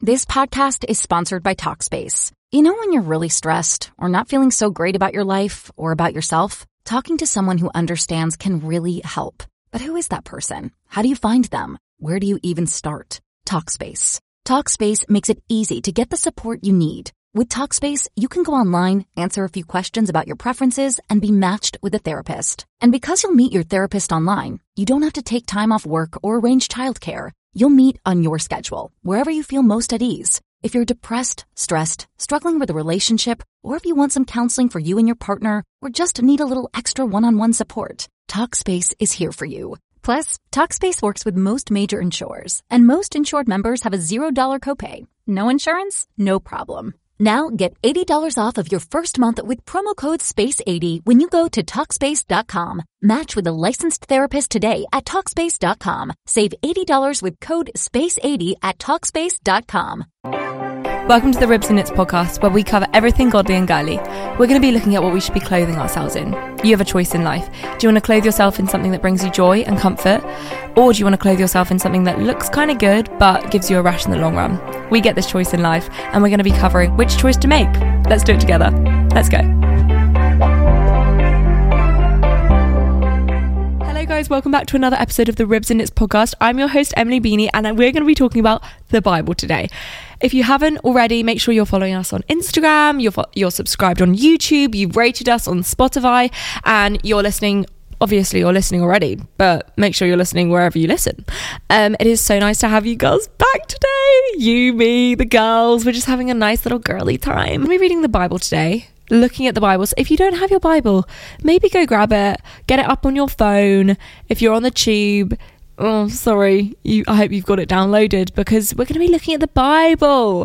This podcast is sponsored by Talkspace. You know when you're really stressed or not feeling so great about your life or about yourself? Talking to someone who understands can really help. But who is that person? How do you find them? Where do you even start? Talkspace. Talkspace makes it easy to get the support you need. With Talkspace, you can go online, answer a few questions about your preferences, and be matched with a therapist. And because you'll meet your therapist online, you don't have to take time off work or arrange childcare. You'll meet on your schedule, wherever you feel most at ease. If you're depressed, stressed, struggling with a relationship, or if you want some counseling for you and your partner, or just need a little extra one-on-one support, Talkspace is here for you. Plus, Talkspace works with most major insurers, and most insured members have a $0 copay. No insurance? No problem. Now get $80 off of your first month with promo code SPACE80 when you go to Talkspace.com. Match with a licensed therapist today at Talkspace.com. Save $80 with code SPACE80 at Talkspace.com. Welcome to the Ribs and Knits podcast, where we cover everything godly and girly. We're going to be looking at what we should be clothing ourselves in. You have a choice in life. Do you want to clothe yourself in something that brings you joy and comfort? Or do you want to clothe yourself in something that looks kind of good, but gives you a rash in the long run? We get this choice in life, and we're going to be covering which choice to make. Let's do it together. Let's go. Hello guys, welcome back to another episode of the Ribs and Knits podcast. I'm your host, Emily Beanie, and we're going to be talking about the Bible today. If you haven't already, make sure you're following us on Instagram, you're subscribed on YouTube, you've rated us on Spotify, and you're listening. Obviously, you're listening already, but make sure you're listening wherever you listen. It is so nice to have you girls back today. You, me, the girls. We're just having a nice little girly time. We're reading the Bible today, looking at the Bible. So if you don't have your Bible, maybe go grab it, get it up on your phone. If you're on the tube, oh, sorry, I hope you've got it downloaded, because we're going to be looking at the Bible.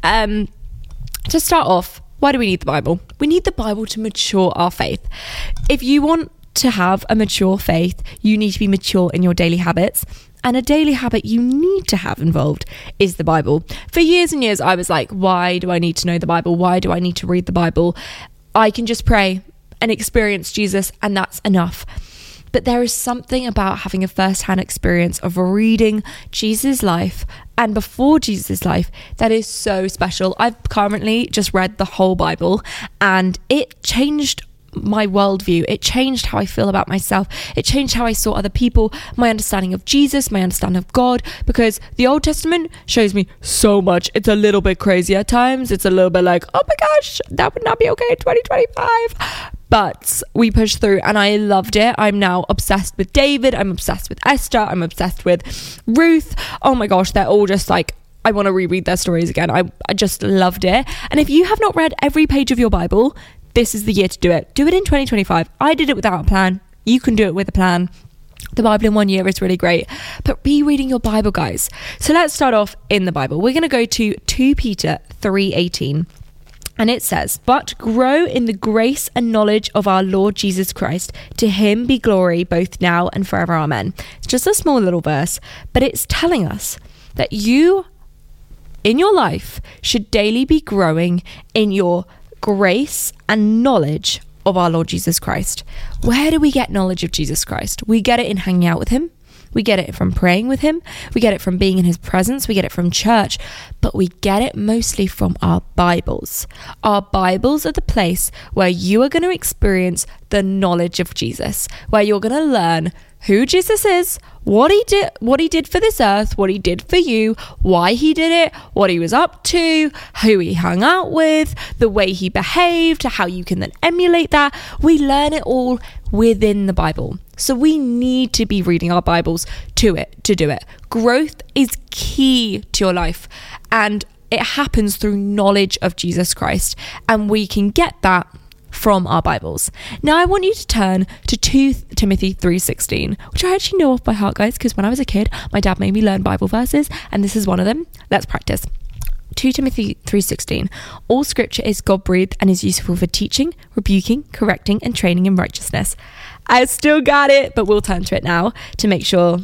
To start off, why do we need the Bible? We need the Bible to mature our faith. If you want to have a mature faith, you need to be mature in your daily habits. And a daily habit you need to have involved is the Bible. For years and years, I was like, why do I need to know the Bible? Why do I need to read the Bible? I can just pray and experience Jesus, and that's enough. But there is something about having a first-hand experience of reading Jesus' life and before Jesus' life that is so special. I've currently just read the whole Bible, and it changed my worldview. It changed how I feel about myself. It changed how I saw other people, my understanding of Jesus, my understanding of God, because the Old Testament shows me so much. It's a little bit crazy at times. It's a little bit like, oh my gosh, that would not be okay in 2025. But we pushed through, and I loved it. I'm now obsessed with David. I'm obsessed with Esther. I'm obsessed with Ruth. Oh my gosh, they're all just like, I want to reread their stories again. I just loved it. And if you have not read every page of your Bible, this is the year to do it. Do it in 2025. I did it without a plan. You can do it with a plan. The Bible in 1 year is really great. But be reading your Bible, guys. So let's start off in the Bible. We're going to go to 2 Peter 3:18. And it says, "But grow in the grace and knowledge of our Lord Jesus Christ. To him be glory both now and forever. Amen." It's just a small little verse, but it's telling us that you, in your life, should daily be growing in your grace and knowledge of our Lord Jesus Christ. Where do we get knowledge of Jesus Christ? We get it in hanging out with him. We get it from praying with him. We get it from being in his presence. We get it from church. But we get it mostly from our Bibles. Our Bibles are the place where you are going to experience the knowledge of Jesus, where you're going to learn who Jesus is, what he did for this earth, what he did for you, why he did it, what he was up to, who he hung out with, the way he behaved, how you can then emulate that. We learn it all within the Bible. So we need to be reading our Bibles to do it. Growth is key to your life, and it happens through knowledge of Jesus Christ, and we can get that from our Bibles. Now I want you to turn to 2 Timothy 3:16, which I actually know off by heart, guys, because when I was a kid, my dad made me learn Bible verses, and this is one of them. Let's practice. 2 Timothy 3:16. "All scripture is God-breathed and is useful for teaching, rebuking, correcting, and training in righteousness." I still got it, but we'll turn to it now to make sure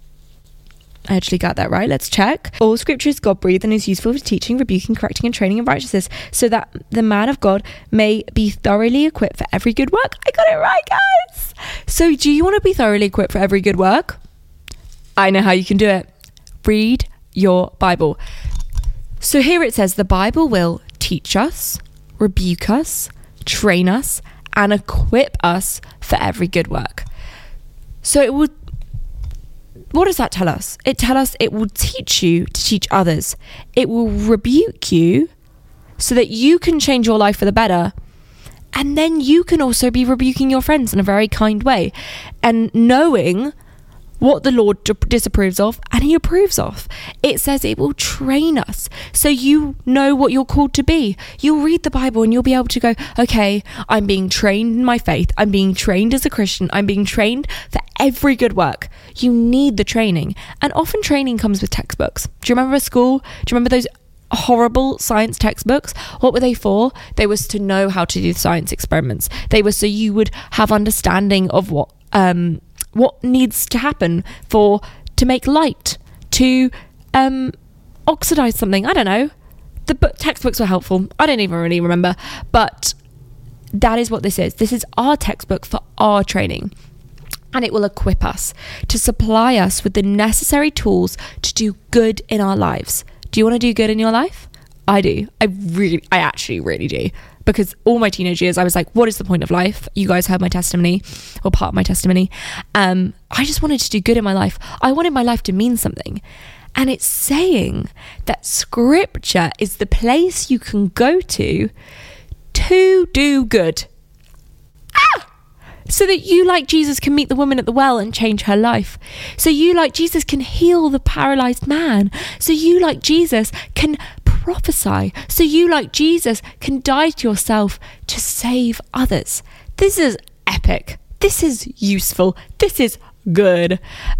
I actually got that right. Let's check. "All scripture is God-breathed and is useful for teaching, rebuking, correcting, and training in righteousness, so that the man of God may be thoroughly equipped for every good work." I got it right, guys. So do you want to be thoroughly equipped for every good work? I know how you can do it. Read your Bible. So here it says the Bible will teach us, rebuke us, train us, and equip us for every good work. So it would, what does that tell us? It tells us it will teach you to teach others. It will rebuke you so that you can change your life for the better. And then you can also be rebuking your friends in a very kind way and knowing what the Lord disapproves of and he approves of. It says it will train us so you know what you're called to be. You'll read the Bible and you'll be able to go, okay, I'm being trained in my faith. I'm being trained as a Christian. I'm being trained for every good work. You need the training. And often training comes with textbooks. Do you remember school? Do you remember those horrible science textbooks? What were they for? They was to know how to do science experiments. They were so you would have understanding of what needs to happen to make light, to oxidize something. I don't know. The textbooks were helpful. I don't even really remember. But that is what this is. This is our textbook for our training. And it will equip us to supply us with the necessary tools to do good in our lives. Do you want to do good in your life? I do. I actually really do. Because all my teenage years, I was like, what is the point of life? You guys heard my testimony, or part of my testimony. I just wanted to do good in my life. I wanted my life to mean something. And it's saying that scripture is the place you can go to do good. So that you, like Jesus, can meet the woman at the well and change her life. So you, like Jesus, can heal the paralyzed man. So you, like Jesus, can prophesy. So you, like Jesus, can die to yourself to save others. This is epic. This is useful. This is good.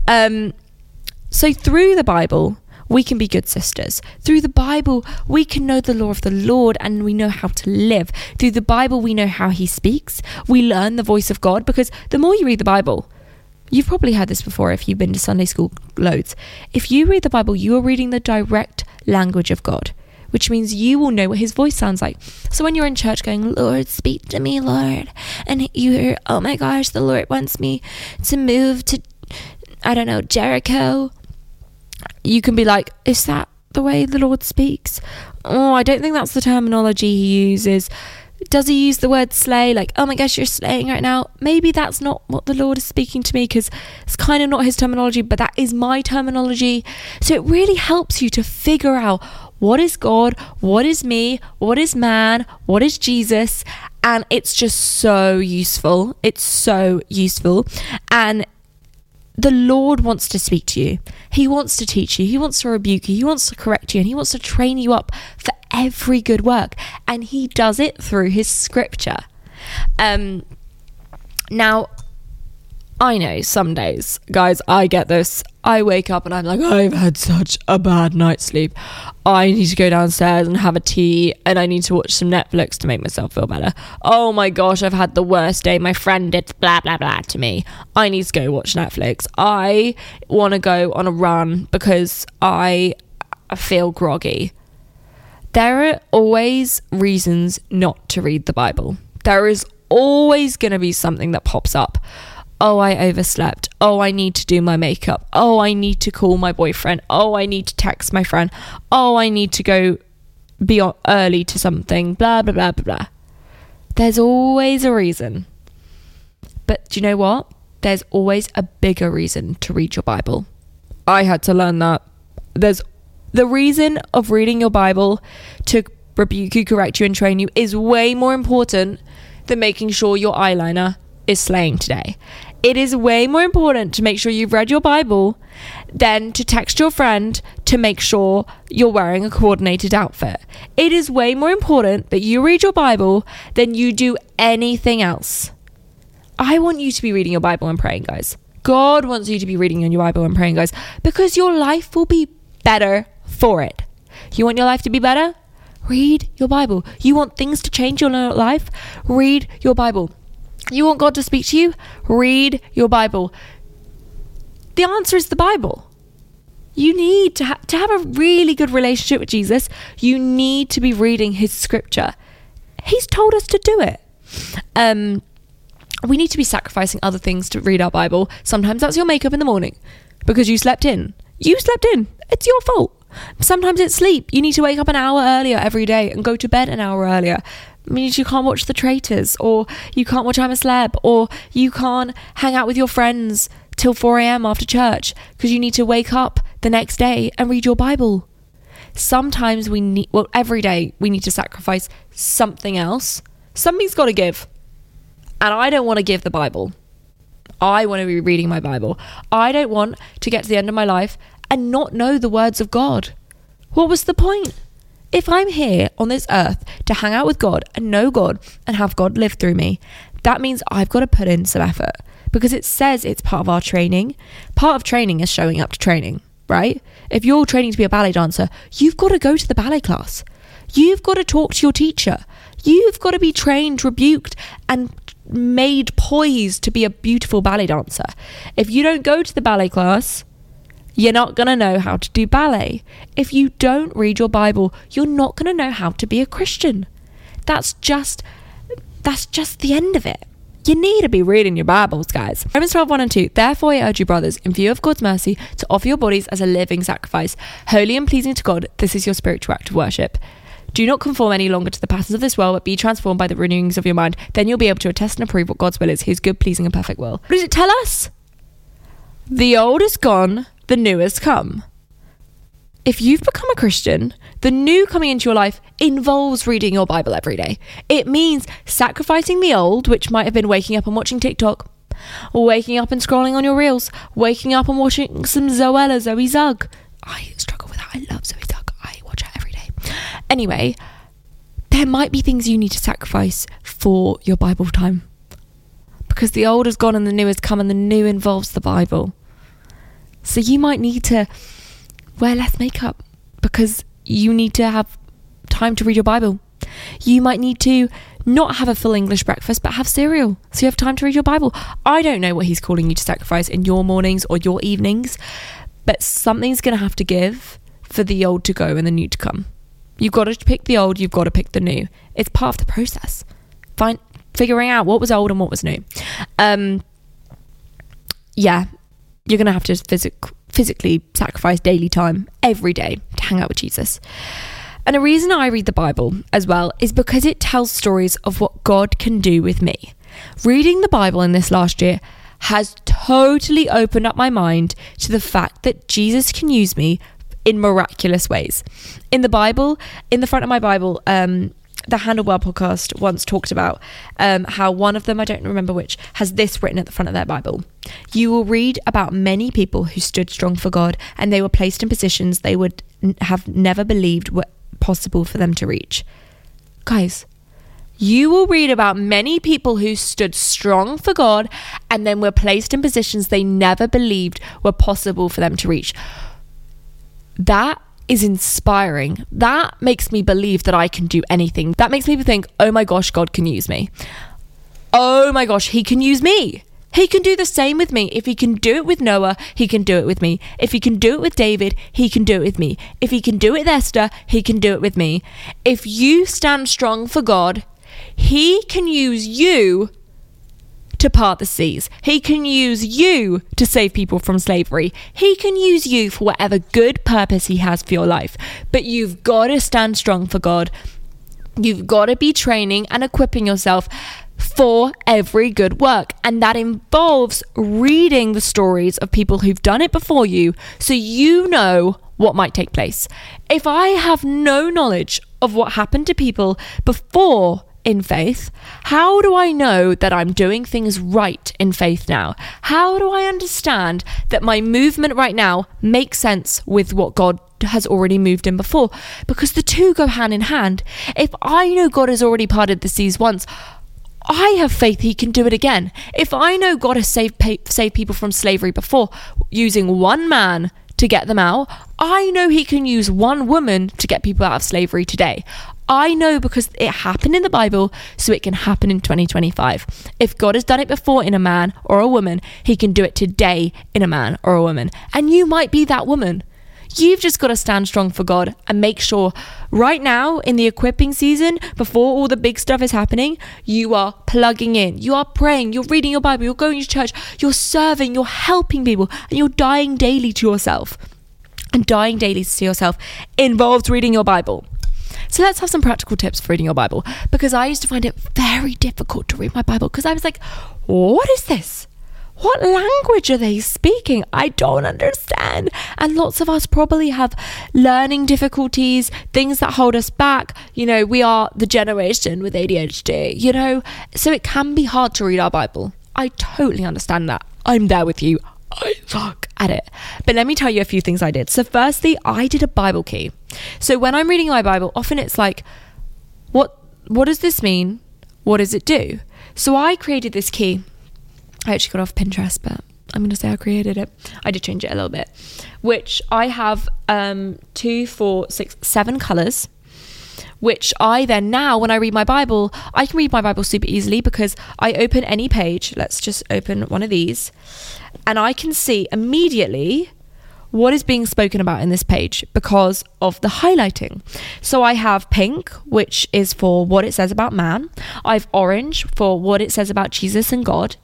So through the Bible, we can be good sisters. Through the Bible, we can know the law of the Lord and we know how to live. Through the Bible, we know how he speaks. We learn the voice of God, because the more you read the Bible, you've probably heard this before if you've been to Sunday school loads. If you read the Bible, you are reading the direct language of God, which means you will know what his voice sounds like. So when you're in church going, Lord, speak to me, Lord, and you hear, oh my gosh, the Lord wants me to move to, I don't know, Jericho, you can be like, is that the way the Lord speaks? Oh, I don't think that's the terminology he uses. Does he use the word slay? Like, oh my gosh, you're slaying right now. Maybe that's not what the Lord is speaking to me, because it's kind of not his terminology, but that is my terminology. So it really helps you to figure out what is God, what is me, what is man, what is Jesus. And it's just so useful. It's so useful. And the Lord wants to speak to you. He wants to teach you. He wants to rebuke you. He wants to correct you. And he wants to train you up for every good work. And he does it through his scripture. Now, I know some days, guys, I get this. I wake up and I'm like, I've had such a bad night's sleep. I need to go downstairs and have a tea, and I need to watch some Netflix to make myself feel better. Oh my gosh, I've had the worst day. My friend did blah, blah, blah to me. I need to go watch Netflix. I want to go on a run because I feel groggy. There are always reasons not to read the Bible. There is always going to be something that pops up. Oh, I overslept. Oh, I need to do my makeup. Oh, I need to call my boyfriend. Oh, I need to text my friend. Oh, I need to go be early to something. Blah, blah, blah, blah, blah. There's always a reason. But do you know what? There's always a bigger reason to read your Bible. I had to learn that. There's the reason of reading your Bible to rebuke you, correct you, and train you is way more important than making sure your eyeliner is slaying today. It is way more important to make sure you've read your Bible than to text your friend to make sure you're wearing a coordinated outfit. It is way more important that you read your Bible than you do anything else. I want you to be reading your Bible and praying, guys. God wants you to be reading your Bible and praying, guys, because your life will be better for it. You want your life to be better? Read your Bible. You want things to change your life? Read your Bible. You want God to speak to you? Read your Bible. The answer is the Bible. You need to have a really good relationship with Jesus. You need to be reading his scripture. He's told us to do it. We need to be sacrificing other things to read our Bible. Sometimes that's your makeup in the morning because you slept in. You slept in. It's your fault. Sometimes it's sleep. You need to wake up an hour earlier every day and go to bed an hour earlier. It means you can't watch The Traitors, or you can't watch I'm a Celeb, or you can't hang out with your friends till 4 a.m. after church because you need to wake up the next day and read your Bible. Sometimes every day we need to sacrifice something else. Something's got to give. And I don't want to give the Bible. I want to be reading my Bible. I don't want to get to the end of my life and not know the words of God. What was the point? If I'm here on this earth to hang out with God and know God and have God live through me, that means I've got to put in some effort, because it says it's part of our training. Part of training is showing up to training, right? If you're training to be a ballet dancer, you've got to go to the ballet class. You've got to talk to your teacher. You've got to be trained, rebuked, and made poised to be a beautiful ballet dancer. If you don't go to the ballet class, you're not going to know how to do ballet. If you don't read your Bible, you're not going to know how to be a Christian. That's just the end of it. You need to be reading your Bibles, guys. Romans 12, 1 and 2. Therefore, I urge you, brothers, in view of God's mercy, to offer your bodies as a living sacrifice, holy and pleasing to God. This is your spiritual act of worship. Do not conform any longer to the patterns of this world, but be transformed by the renewings of your mind. Then you'll be able to attest and approve what God's will is, his good, pleasing and perfect will. What does it tell us? The old is gone, the new has come. If you've become a Christian, the new coming into your life involves reading your Bible every day. It means sacrificing the old, which might have been waking up and watching TikTok, or waking up and scrolling on your reels, waking up and watching some Zoe Zug. I struggle with that. I love Zoe Zug. I watch her every day. Anyway, there might be things you need to sacrifice for your Bible time, because the old has gone and the new has come, and the new involves the Bible. So you might need to wear less makeup because you need to have time to read your Bible. You might need to not have a full English breakfast but have cereal so you have time to read your Bible. I don't know what he's calling you to sacrifice in your mornings or your evenings, but something's going to have to give for the old to go and the new to come. You've got to pick the old, you've got to pick the new. It's part of the process. Figuring out what was old and what was new. You're going to have to physically sacrifice daily time every day to hang out with Jesus. And the reason I read the Bible as well is because it tells stories of what God can do with me. Reading the Bible in this last year has totally opened up my mind to the fact that Jesus can use me in miraculous ways. In the Bible, in the front of my Bible, the Handlebar podcast once talked about how one of them, I don't remember which, has this written at the front of their Bible. You will read about many people who stood strong for God, and they were placed in positions they would have never believed were possible for them to reach. Guys, you will read about many people who stood strong for God and then were placed in positions they never believed were possible for them to reach. That is inspiring. That makes me believe that I can do anything. That makes me think, oh my gosh, God can use me. Oh my gosh, he can use me. He can do the same with me. If he can do it with Noah, he can do it with me. If he can do it with David, he can do it with me. If he can do it with Esther, he can do it with me. If you stand strong for God, he can use you to part the seas. He can use you to save people from slavery. He can use you for whatever good purpose he has for your life. But you've got to stand strong for God. You've got to be training and equipping yourself for every good work. And that involves reading the stories of people who've done it before you, so you know what might take place. If I have no knowledge of what happened to people before in faith, how do I know that I'm doing things right in faith now? How do I understand that my movement right now makes sense with what God has already moved in before? Because the two go hand in hand. If I know God has already parted the seas once, I have faith he can do it again. If I know God has saved people from slavery before using one man to get them out, I know he can use one woman to get people out of slavery today. I know because it happened in the Bible, so it can happen in 2025. If God has done it before in a man or a woman, he can do it today in a man or a woman. And you might be that woman. You've just got to stand strong for God and make sure right now in the equipping season, before all the big stuff is happening, you are plugging in, you are praying, you're reading your Bible, you're going to church, you're serving, you're helping people, and you're dying daily to yourself. and dying daily to yourself involves reading your Bible. So let's have some practical tips for reading your Bible, because I used to find it very difficult to read my Bible because I was like, what is this? What language are they speaking? I don't understand. And lots of us probably have learning difficulties, things that hold us back. You know, we are the generation with ADHD, you know, so it can be hard to read our Bible. I totally understand that. I'm there with you. I suck at it. But let me tell you a few things I did. So firstly, I did a Bible key. So when I'm reading my Bible, often it's like, what does this mean? What does it do? So I created this key. I actually got off Pinterest, but I'm going to say I created it. I did change it a little bit, which I have 2, 4, 6, 7 colours, which I then now, when I read my Bible, I can read my Bible super easily because I open any page. Let's just open one of these and I can see immediately what is being spoken about in this page because of the highlighting. So I have pink, which is for what it says about man. I have orange for what it says about Jesus and God.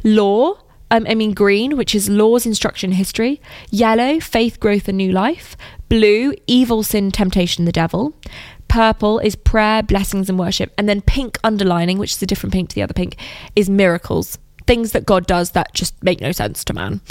Green, which is laws, instruction, history. Yellow, faith, growth, and new life. Blue, evil, sin, temptation, the devil. Purple is prayer, blessings, and worship. And then pink underlining, which is a different pink to the other pink, is miracles. Things that God does that just make no sense to man.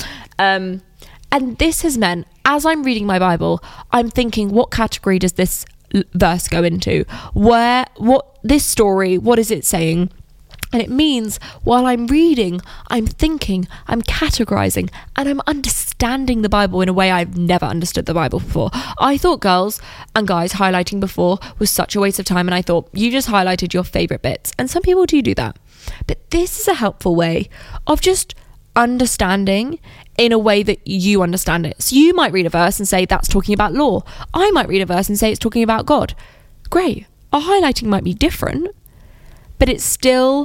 And this has meant, as I'm reading my Bible, I'm thinking, what category does this verse go into? What this story, what is it saying? And it means while I'm reading, I'm thinking, I'm categorizing, and I'm understanding the Bible in a way I've never understood the Bible before. I thought girls and guys highlighting before was such a waste of time, and I thought you just highlighted your favorite bits. And some people do that. But this is a helpful way of just understanding in a way that you understand it. So you might read a verse and say that's talking about law. I might read a verse and say it's talking about God. Great. Our highlighting might be different, but it still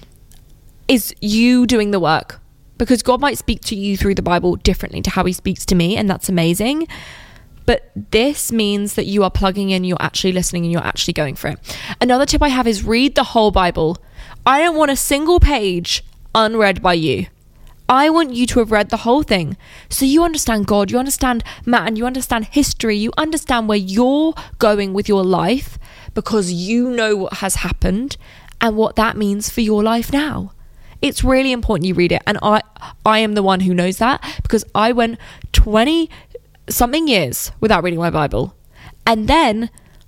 is you doing the work, because God might speak to you through the Bible differently to how he speaks to me, and that's amazing. But this means that you are plugging in, you're actually listening, and you're actually going for it. Another tip I have is read the whole Bible. I don't want a single page unread by you. I want you to have read the whole thing, so you understand God, you understand man, you understand history, you understand where you're going with your life, because you know what has happened and what that means for your life now. It's really important you read it, and I am the one who knows that, because I went 20 something years without reading my Bible, and then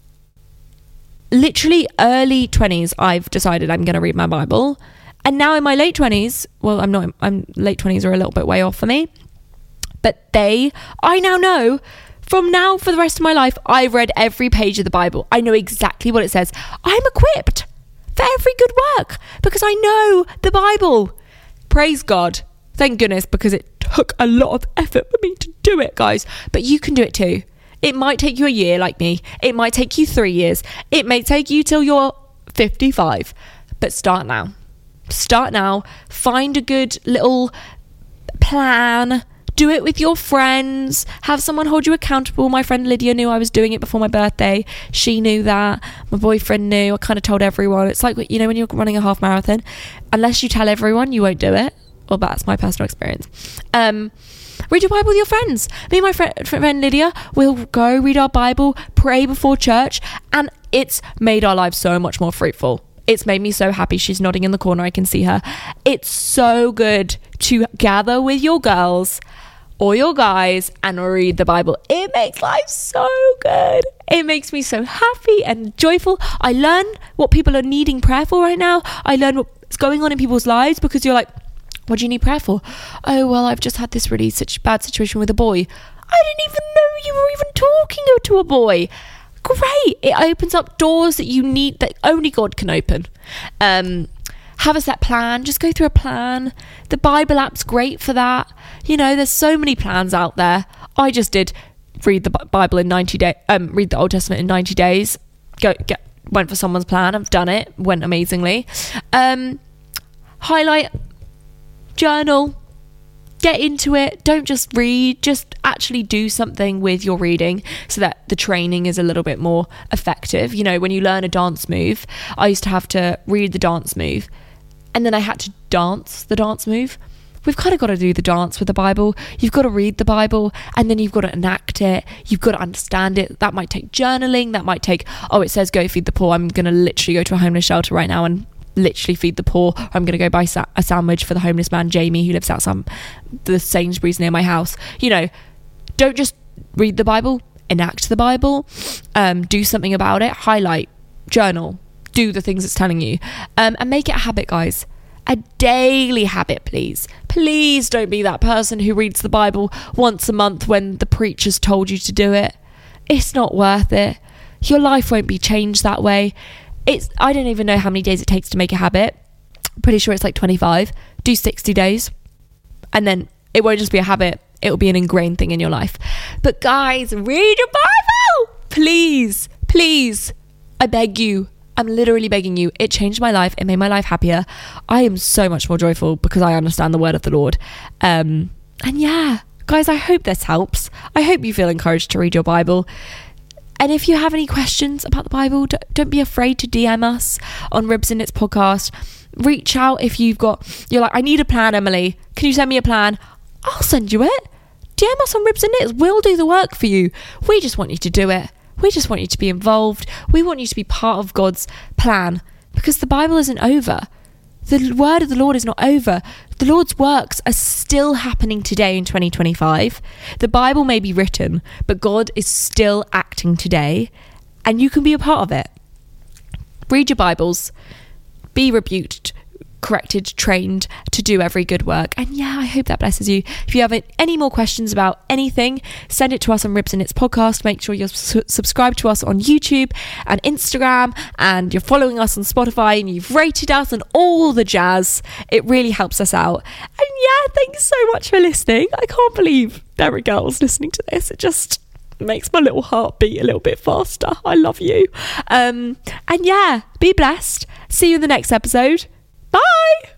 literally early 20s I've decided I'm going to read my Bible. And now in my late 20s, well, I'm late 20s are a little bit way off for me, but I now know from now for the rest of my life, I've read every page of the Bible. I know exactly what it says. I'm equipped for every good work because I know the Bible. Praise God. Thank goodness, because it took a lot of effort for me to do it, guys. But you can do it too. It might take you a year like me. It might take you 3 years. It may take you till you're 55. But start now. Start now. Find a good little plan. Do it with your friends. Have someone hold you accountable. My friend Lydia knew I was doing it before my birthday. She knew that. My boyfriend knew. I kind of told everyone. It's like, you know, when you're running a half marathon, unless you tell everyone, you won't do it. Well, that's my personal experience. Read your Bible with your friends. Me and my friend Lydia will go read our Bible, pray before church, and it's made our lives so much more fruitful. It's made me so happy. She's nodding in the corner. I can see her. It's so good to gather with your girls or your guys and read the Bible. It makes life so good. It makes me so happy and joyful. I learn what people are needing prayer for right now. I learn what's going on in people's lives, because you're like, what do you need prayer for? Oh, well, I've just had this really such bad situation with a boy. I didn't even know you were even talking to a boy. Great. It opens up doors that you need, that only God can open. Have a set plan. Just go through a plan. The Bible app's great for that. You know, there's so many plans out there. I just did read the Bible in 90 days, read the Old Testament in 90 days. Went for someone's plan. I've done it. Went amazingly. Highlight, journal, get into it. Don't just read, just actually do something with your reading so that the training is a little bit more effective. You know, when you learn a dance move, I used to have to read the dance move and then I had to dance the dance move. we've kind of got to do the dance with the Bible. You've got to read the Bible, and then you've got to enact it. You've got to understand it. That might take journaling. That might take, it says go feed the poor. I'm going to literally go to a homeless shelter right now and literally feed the poor. I'm going to go buy a sandwich for the homeless man Jamie who lives outside the Sainsbury's near my house. Don't just read the Bible, enact the Bible, do something about it, highlight, journal, do the things it's telling you, and make it a habit, guys. A daily habit, please. Please don't be that person who reads the Bible once a month when the preacher's told you to do it. It's not worth it. Your life won't be changed that way. I don't even know how many days it takes to make a habit. I'm pretty sure it's like 25. Do 60 days. And then it won't just be a habit. It'll be an ingrained thing in your life. But guys, read your Bible! Please, please. I beg you. I'm literally begging you. It changed my life. It made my life happier. I am so much more joyful because I understand the word of the Lord. And yeah, guys, I hope this helps. I hope you feel encouraged to read your Bible. And if you have any questions about the Bible, don't be afraid to DM us on Ribs and Knits podcast. Reach out if you're like, I need a plan, Emily. Can you send me a plan? I'll send you it. DM us on Ribs and Knits. We'll do the work for you. We just want you to do it. We just want you to be involved. We want you to be part of God's plan, because the Bible isn't over. The word of the Lord is not over. The Lord's works are still happening today in 2025. The Bible may be written, but God is still acting today, and you can be a part of it. Read your Bibles. Be rebuked, corrected, trained to do every good work. And yeah, I hope that blesses you. If you have any more questions about anything, send it to us on Ribs and Knits podcast. Make sure you're subscribed to us on YouTube and Instagram, and you're following us on Spotify, and you've rated us and all the jazz. It really helps us out. And yeah, thanks so much for listening. I can't believe there are girls listening to this. It just makes my little heart beat a little bit faster. I love you. And yeah, be blessed. See you in the next episode. Bye!